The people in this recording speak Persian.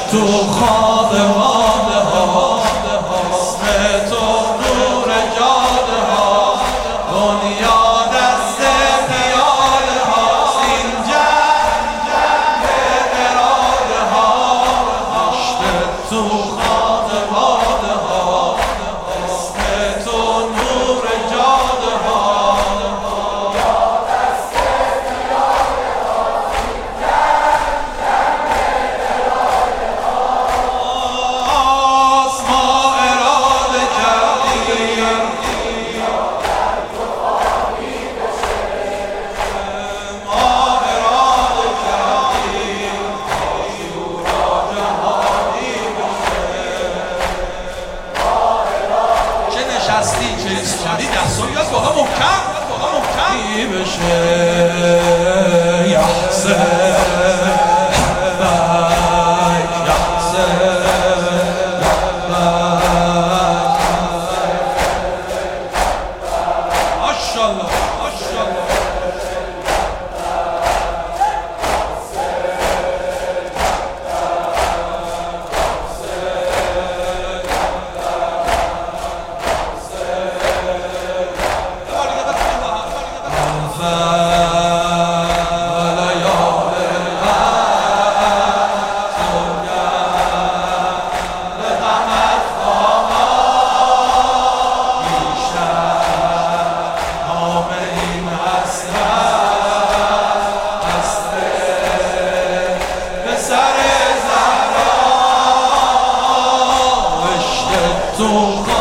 تو خواب واده ها، اسم تو نور جاده ها، دنیا دست پیاده ها، این جنگ اراده ها، عشق تو خواب واده ها، اسم تو نور جاده ها، چه ایستادی دستو بیاد بالا محکم ای بشه یحسن ماشاءالله تو